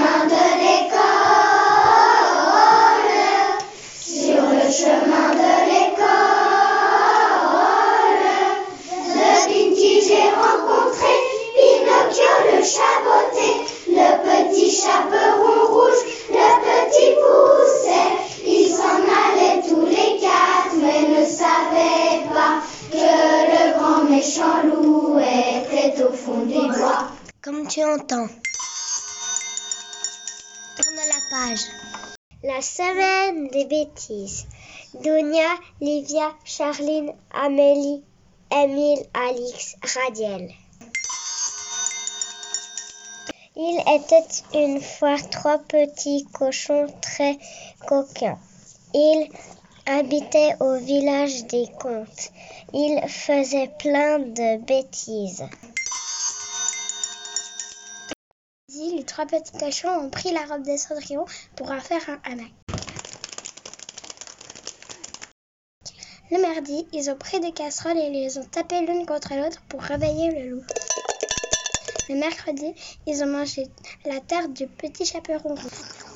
chemin de l'école, sur le chemin de l'école, de Pinky j'ai rencontré Pinocchio le chaboté, le petit chaperon rouge, le petit Poucet. Ils s'en allaient tous les quatre, mais ne savaient pas que le grand méchant loup était au fond des bois. Comme tu entends. Tourne la page. La semaine des bêtises. Dunia, Livia, Charline, Amélie, Émile, Alix, Radiel. Il était une fois 3 petits cochons très coquins. Ils habitaient au village des contes. Ils faisaient plein de bêtises. Les 3 petits cochons ont pris la robe de Cendrillon pour en faire un hamac. Le mardi, ils ont pris des casseroles et les ont tapées l'une contre l'autre pour réveiller le loup. Le mercredi, ils ont mangé la tarte du petit chaperon rouge.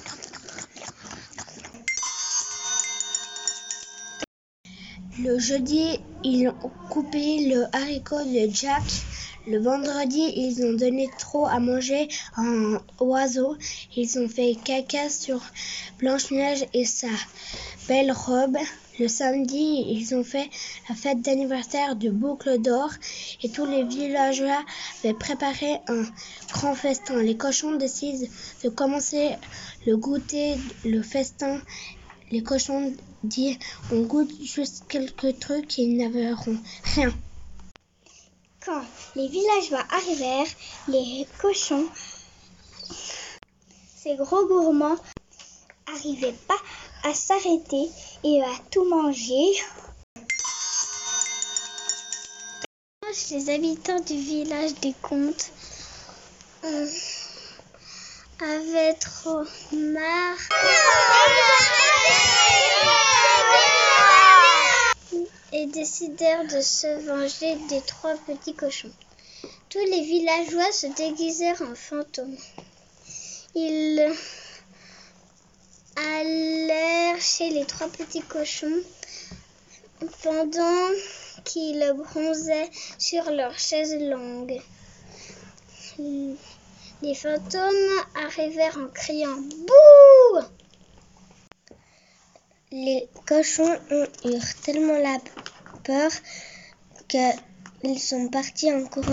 Le jeudi, ils ont coupé le haricot de Jack. Le vendredi, ils ont donné trop à manger à un oiseau. Ils ont fait caca sur Blanche-Neige et sa belle robe. Le samedi, ils ont fait la fête d'anniversaire de Boucle d'Or et tous les villageois avaient préparé un grand festin. Les cochons décident de commencer le goûter, le festin. Les cochons disent on goûte juste quelques trucs et ils n'averront rien. Quand les villageois arrivèrent, les cochons, ces gros gourmands, n'arrivaient pas à s'arrêter et à tout manger. Les habitants du village des contes avaient trop marre et décidèrent de se venger des 3 petits cochons. Tous les villageois se déguisèrent en fantômes. Ils allèrent chez les 3 petits cochons pendant qu'ils bronzaient sur leurs chaises longues. Les fantômes arrivèrent en criant « Bouh !» Les cochons eurent tellement la peur qu'ils sont partis en courant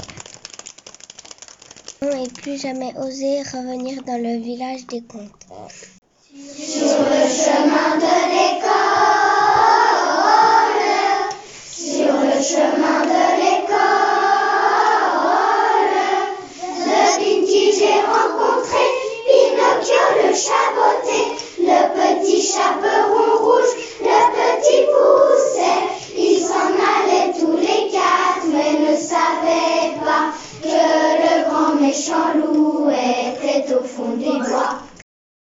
et plus jamais osé revenir dans le village des contes. Sur le chemin de l'école.